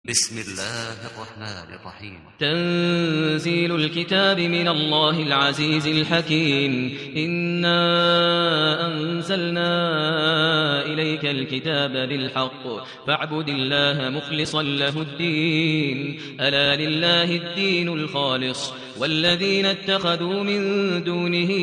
بسم الله الرحمن الرحيم. تنزيل الكتاب من الله العزيز الحكيم. إنا أنزلنا إليك الكتاب بالحق فاعبد الله مخلصا له الدين. ألا لله الدين الخالص والذين اتخذوا من دونه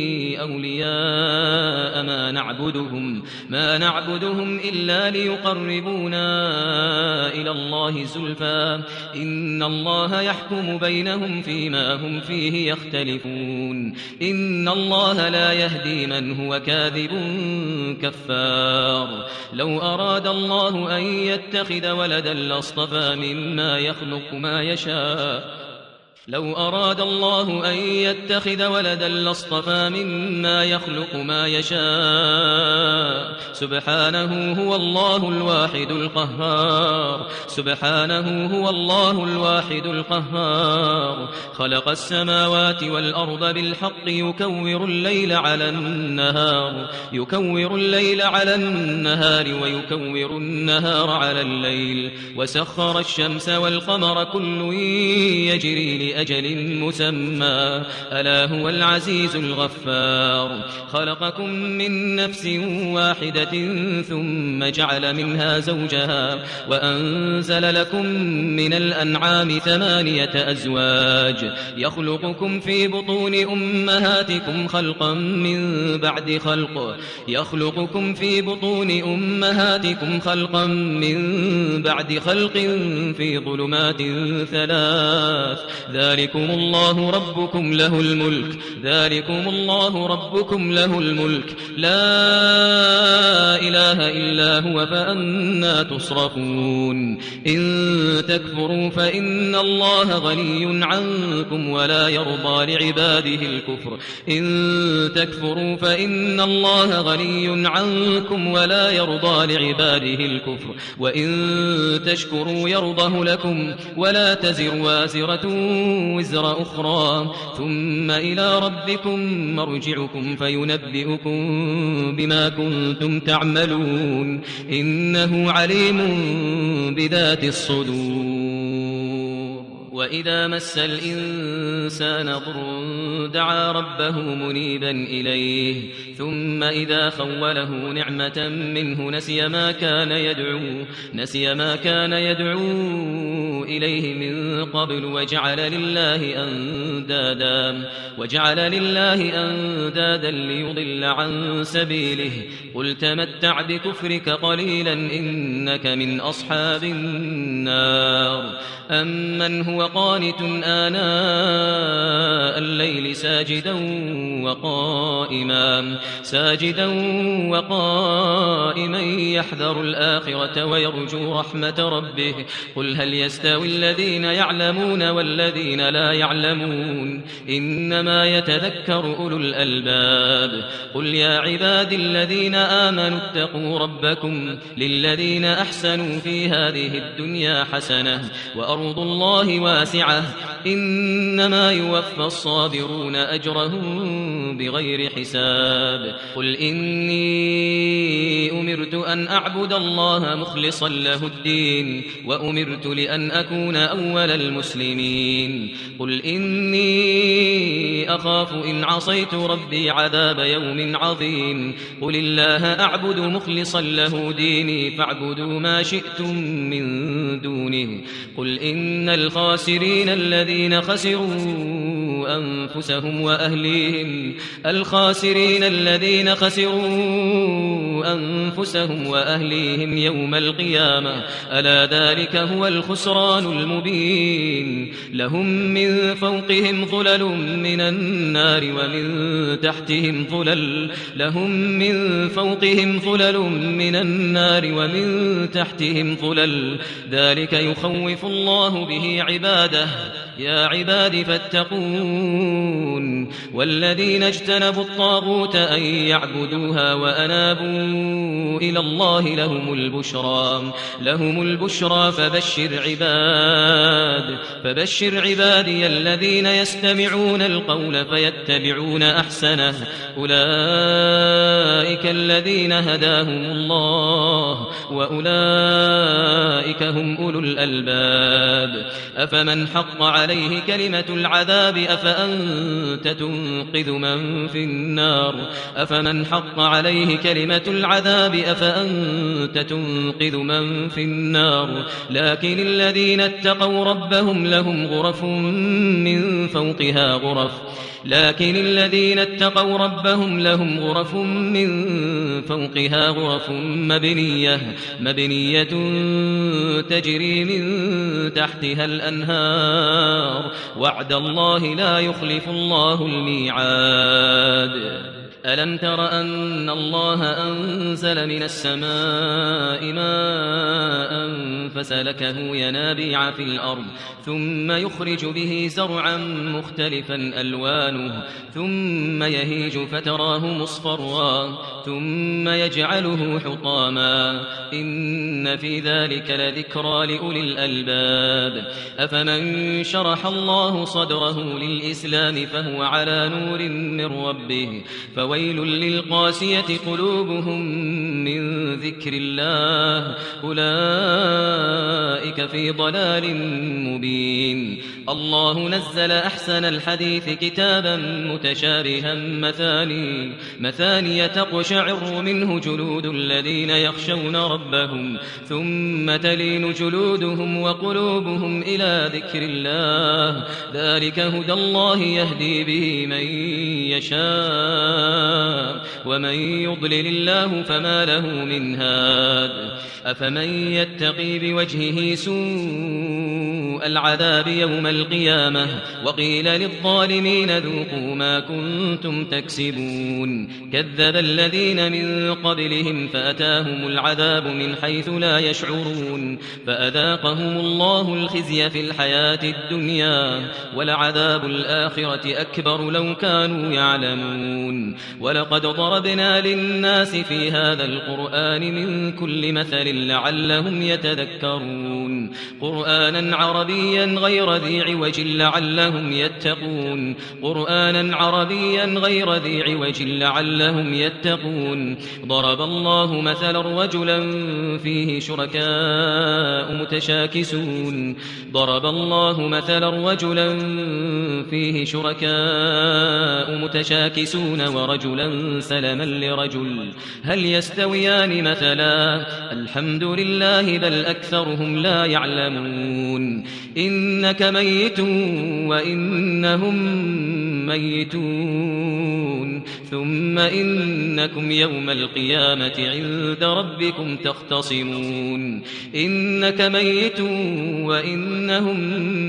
أولياء ما نعبدهم إلا ليقربونا إلى الله زلفى إن الله يحكم بينهم فيما هم فيه يختلفون. إن الله لا يهدي من هو كاذب كفار. لو أراد الله أن يتخذ ولدا لاصطفى مما يخلق ما يشاء لو أراد الله أن يتخذ ولدا لاصطفى مما يخلق ما يشاء سبحانه هو الله الواحد القهار. خلق السماوات والأرض بالحق يكور الليل على النهار ويكور النهار على الليل وسخر الشمس والقمر كل يجري لأجل مسمى ألا هو العزيز الغفار. خلقكم من نفس واحدة ثم جعل منها زوجها وأنزل لكم من الأنعام 8 أزواج يخلقكم في بطون أمهاتكم خلقا من بعد خلق في ظلمات 3. ذلكم الله ربكم له الملك لا إله إلا هو فأنى تصرفون. إن تكفروا فإن الله غني عنكم ولا يرضى لعباده الكفر وإن تشكروا يرضه لكم ولا تزر وازرة وزر أخرى ثم إلى ربكم مرجعكم فينبئكم بما كنتم تعملون إنه عليم بذات الصدور. وإذا مس الإنسان ضر دعا ربه منيبا إليه ثم إذا خوله نعمة منه نسي ما كان يدعو إليه من قبل وجعل لله أندادا ليضل عن سبيله. قل تمتع بكفرك قليلا إنك من أصحاب النار. أمن هو قانت آناء الليل ساجدا وقائما يحذر الآخرة ويرجو رحمة ربه. قل هل يستوي الذين يعلمون والذين لا يعلمون إنما يتذكر أولو الألباب. قل يا عبادي الذين آمنوا اتقوا ربكم للذين أحسنوا في هذه الدنيا حسنة وأرض الله واسعة إنما يوفى الصابرون أجرهم بغير حساب. قل إني أمرت أن أعبد الله مخلصا له الدين وأمرت لأن أكون أول المسلمين. قل إني أخاف إن عصيت ربي عذاب يوم عظيم. قل الله أعبد مخلصا له ديني فاعبدوا ما شئتم من دونه. قل إن الخاسرين الذين خسروا أنفسهم وأهليهم يوم القيامة ألا ذلك هو الخسران المبين. لهم من فوقهم ظلل من النار ومن تحتهم ظلل ذلك يخوف الله به عباده يا عباد فاتقون والذين اجتنبوا الطاغوت أن يعبدوها وأنابوا إلى الله لهم البشرى فبشر عبادي الذين يستمعون القول فيتبعون أحسنه أولئك الذين هداهم الله وأولئك هم أولو الألباب أفمن حق عليه كلمة العذاب أفأنت تنقذ من في النار لكن الذين اتقوا ربهم لهم غرف من فوقها غرف مبنية تجري من تحتها الأنهار وعد الله لا يخلف الله الميعاد ألم تر أن الله أنزل من السماء ماء فسلكه ينابيع في الأرض ثم يخرج به زرعا مختلفا ألوانه ثم يهيج فتراه مصفرا ثم يجعله حطاما إن في ذلك لذكرى لأولي الألباب أفمن شرح الله صدره للإسلام فهو على نور من ربه فويل للقاسية قلوبهم من ذكر الله أولئك في ضلال مبين الله نزل أحسن الحديث كتابا متشابها مثاني تقشعر منه جلود الذين يخشون ربهم ثم تلين جلودهم وقلوبهم إلى ذكر الله ذلك هدى الله يهدي به من يشاء ومن يضلل الله فما له من هاد أفمن يتقي بوجهه سوء العذاب يوم القيامة وقيل للظالمين ذوقوا ما كنتم تكسبون كذب الذين من قبلهم فأتاهم العذاب من حيث لا يشعرون فأذاقهم الله الخزي في الحياة الدنيا ولعذاب الآخرة أكبر لو كانوا يعلمون ولقد ضربنا للناس في هذا القرآن من كل مثل لعلهم يتذكرون قرآنا عربيا غير ذي عوج لعلهم يتقون ضرب الله مثلا رجلا فيه شركاء متشاكسون ورجلا سلما لرجل هل يستويان مثلا الحمد لله بل أكثرهم لا يعلمون إنك ميت وإنهم ميتون ثم إنكم يوم القيامة عند ربكم تختصمون إنك ميت وإنهم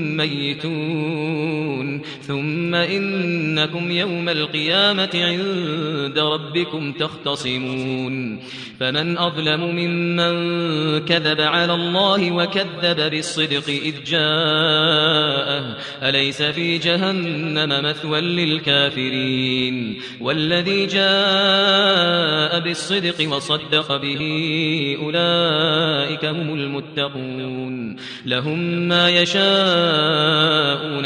ميتون ثم إنكم يوم القيامة عند ربكم تختصمون فمن أظلم ممن كذب على الله وكذب بالصدق إذ جاءه أليس في جهنم مثوى للكافرين والذي جاء بالصدق وصدق به أولئك هم المتقون لهم ما يشاءون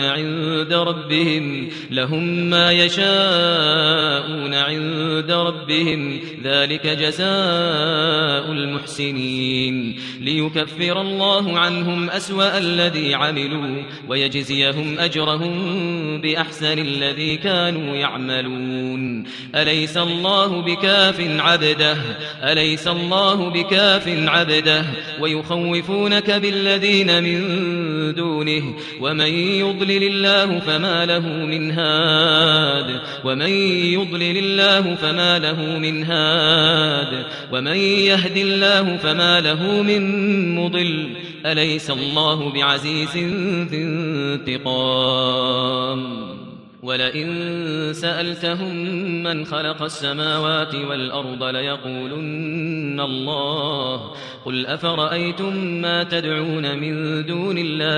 عند ربهم ذلك جزاء المحسنين ليكفر الله عنهم أسوأ الذي عملوا ويجزيهم أجرهم بأحسن الذي كانوا يعملون أليس الله بكاف عبده ويخوفونك بالذين من دونه ومن يضلل الله فما له من هاد ومن يهد الله فما له من مضل أليس الله بعزيز ذي انتقام ولئن سألتهم من خلق السماوات والأرض ليقولن الله قل أفرأيتم ما تدعون من دون الله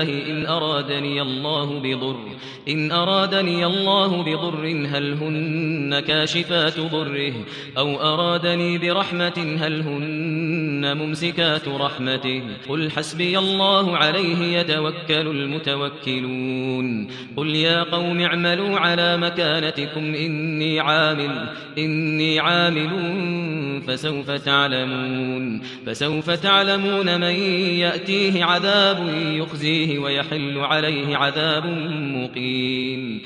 إن أرادني الله بضر هل هن كاشفات ضره أو أرادني برحمة هل هن ممسكات رحمته قل حسبي الله عليه يتوكل المتوكلون قل يا قوم اعملوا على مكانتكم إني عامل فسوف تعلمون من يأتيه عذاب يخزيه ويحل عليه عذاب مقيم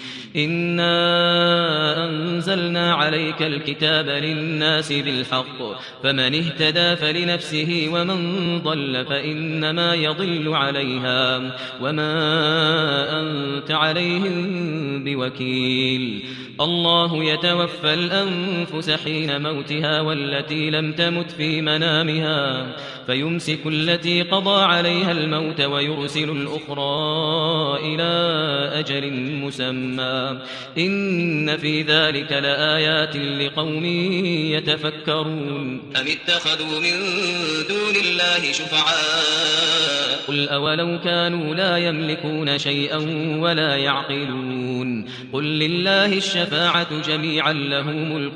إنا أنزلنا عليك الكتاب للناس بالحق فمن اهتدى فلنفسه ومن ضل فإنما يضل عليها وما أنت عليهم بوكيل الله يتوفى الأنفس حين موتها والتي لم تمت في منامها فيمسك التي قضى عليها الموت ويرسل الأخرى إلى أجل مسمى إن في ذلك لآيات لقوم يتفكرون أم اتخذوا من دون الله شفعاء قل أولو كانوا لا يملكون شيئا ولا يعقلون قل لله الشفاعة جميعا له ملك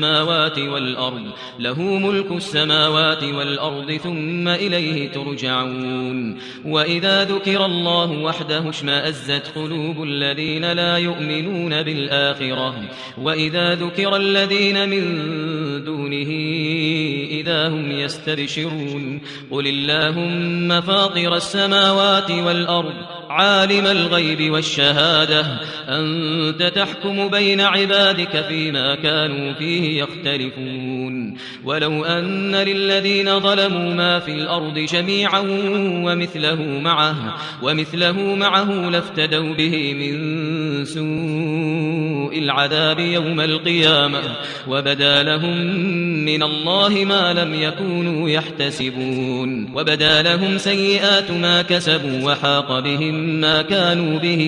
السماوات والأرض ثم إليه ترجعون وإذا ذكر الله وحده اشمأزت قلوب الذين لا يؤمنون بالآخرة وإذا ذكر الذين من دونه إذا هم يستبشرون قل اللهم فاطر السماوات والأرض عالم الغيب والشهادة أنت تحكم بين عبادك فيما كانوا فيه يختلفون ولو أن للذين ظلموا ما في الأرض جميعا ومثله معه لافتدوا به من سوء العذاب يوم القيامة وبدا لهم من الله ما لم يكونوا يحتسبون وبدا لهم سيئات ما كسبوا وحاق بهم ما كانوا به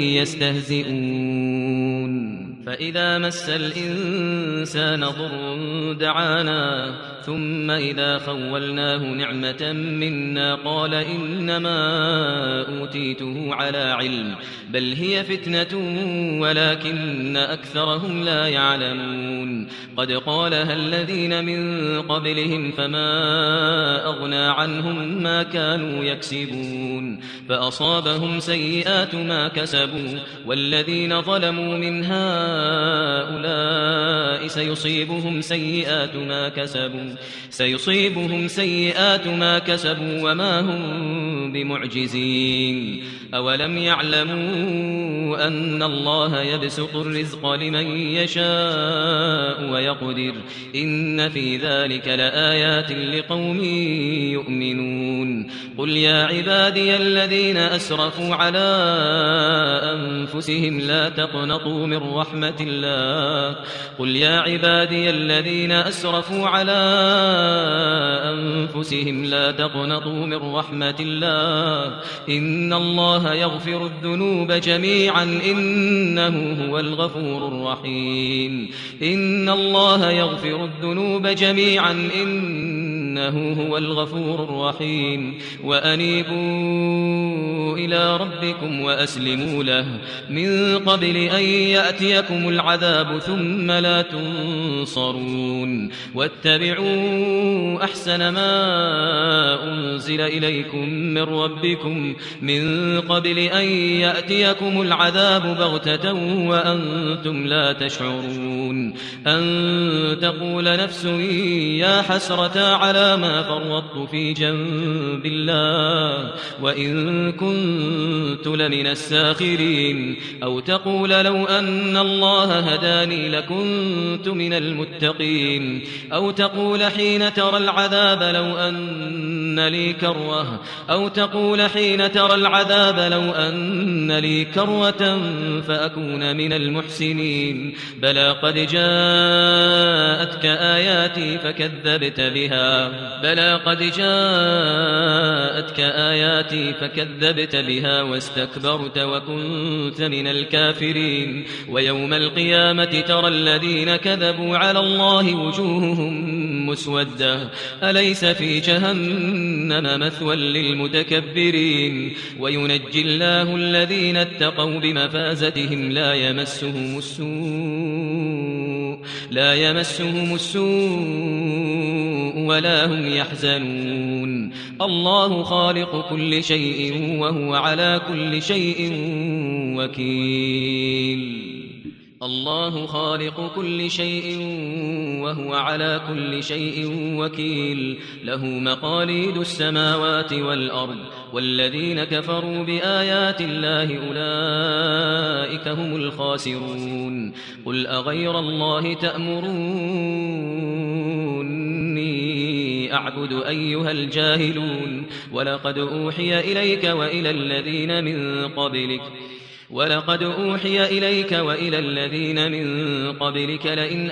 يستهزئون فإذا مس الإنسان ضر دعانا ثم إذا خولناه نعمة منا قال إنما أوتيته على علم بل هي فتنة ولكن أكثرهم لا يعلمون قد قالها الذين من قبلهم فما أغنى عنهم ما كانوا يكسبون فأصابهم سيئات ما كسبوا والذين ظلموا من هؤلاء سيصيبهم سيئات ما كسبوا وما هم بمعجزين أولم يعلموا أن الله يبسط الرزق لمن يشاء ويقدر إن في ذلك لآيات لقوم يؤمنون قل يا عبادي الذين أسرفوا على أنفسهم لا تقنطوا من رحمة الله قل يا عبادي الذين أسرفوا على أنفسهم لا تقنطوا من رحمة الله إن الله يغفر الذنوب جميعا إنه هو الغفور الرحيم إن الله يغفر الذنوب جميعا إنه هو الغفور الرحيم وأنيبوا إلى ربكم وأسلموا له من قبل أن يأتيكم العذاب ثم لا تنصرون واتبعوا أحسن ما أنزل إليكم من ربكم من قبل أن يأتيكم العذاب بغتة وأنتم لا تشعرون أن تقول نفس يا حسرة على ما فرطت في جنب الله وإن كنت لمن الساخرين أو تقول لو أن الله هداني لكنت من المتقين أو تقول حين ترى العذاب لو أن أن لي كروة أو تقول حين ترى العذاب لو أن لي كروة فأكون من المحسنين بلى قد جاءتك آياتي فكذبت بها واستكبرت وكنت من الكافرين ويوم القيامة ترى الذين كذبوا على الله وجوههم مسودة أليس في جهنم مثوى للمتكبرين وينجي الله الذين اتقوا بمفازتهم لا يمسهم السوء ولا هم يحزنون الله خالق كل شيء وهو على كل شيء وكيل الله خالق كل شيء وهو على كل شيء وكيل له مقاليد السماوات والأرض والذين كفروا بآيات الله أولئك هم الخاسرون قل أغير الله تأمروني أعبد أيها الجاهلون ولقد أوحي إليك وإلى الذين من قبلك لئن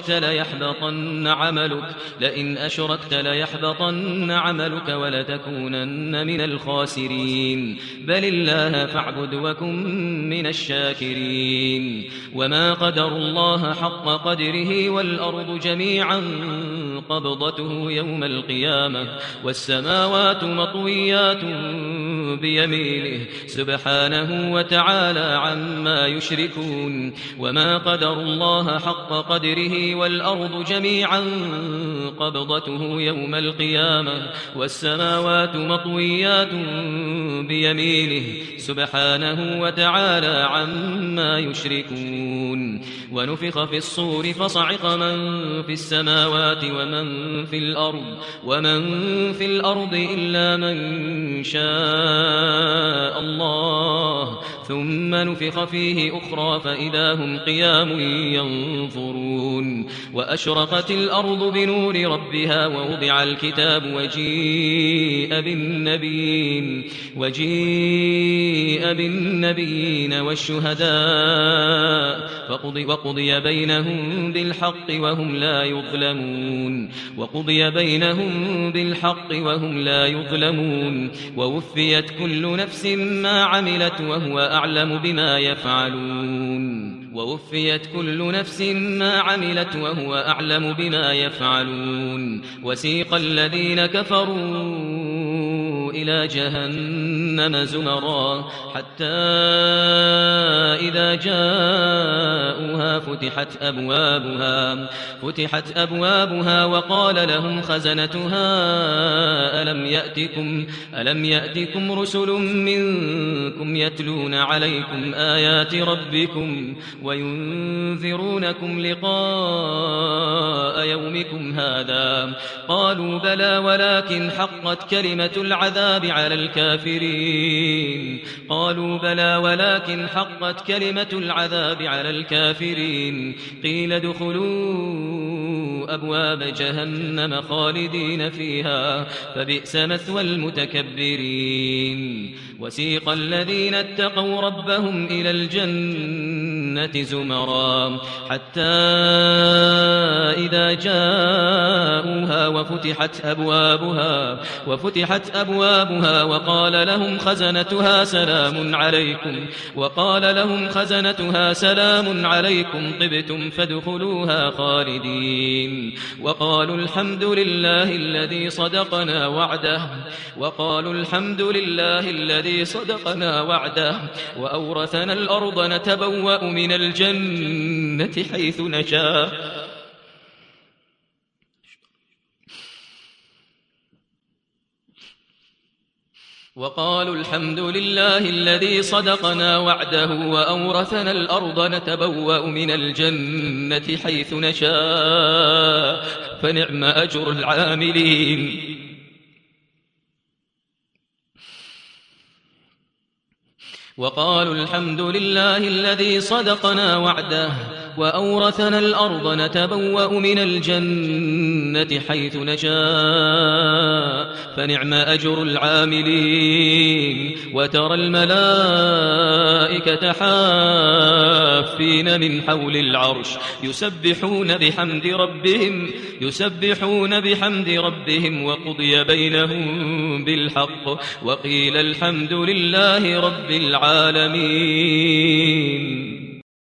أشركت ليحبطن عملك ولتكونن من الخاسرين بل الله فاعبد وكن من الشاكرين وما قدر الله حق قدره والأرض جميعا قبضته يوم القيامة والسماوات مطويات بيمينه سبحانه وتعالى عما يشركون وما قدر الله حق قدره والأرض جميعا قبضته يوم القيامة والسماوات مطويات بيمينه سبحانه وتعالى عما يشركون ونفخ في الصور فصعق من في السماوات ومن في الأرض إلا من شاء الله ثم نفخ فيه أخرى فإذا هم قيام ينظرون وأشرقت الأرض بنور ربها ووضع الكتاب وجيء بالنبيين والشهداء وقضي بينهم بالحق وهم لا يظلمون ووفيت كل نفس ما عملت وهو أعلم بما يفعلون وسيق الذين كفروا إلى جهنم زمرا حتى إذا جاءوها فتحت أبوابها وقال لهم خزنتها ألم يأتكم رسل منكم يتلون عليكم آيات ربكم وينذرونكم لقاء يومكم هذا قالوا بلى ولكن حقت كلمة العذاب على الكافرين قيل ادخلوا أبواب جهنم خالدين فيها فبئس مثوى المتكبرين وسيق الذين اتقوا ربهم إلى الجنة زمرا حتى إذا جاءوها وفتحت أبوابها وقال لهم خزنتها سلام عليكم طبتم فادخلوها خالدين وقالوا الحمد لله الذي صدقنا وعده وأورثنا الأرض نتبوأ من الجنة حيث نشاء وقالوا الحمد لله الذي صدقنا وعده وأورثنا الأرض نتبوأ من الجنة حيث نشاء فنعم أجر العاملين وقالوا الحمد لله الذي صدقنا وعده وأورثنا الأرض نتبوأ من الجنة حيث نشاء فنعم أجر العاملين وترى الملائكة حافين من حول العرش يسبحون بحمد ربهم وقضي بينهم بالحق وقيل الحمد لله رب العالمين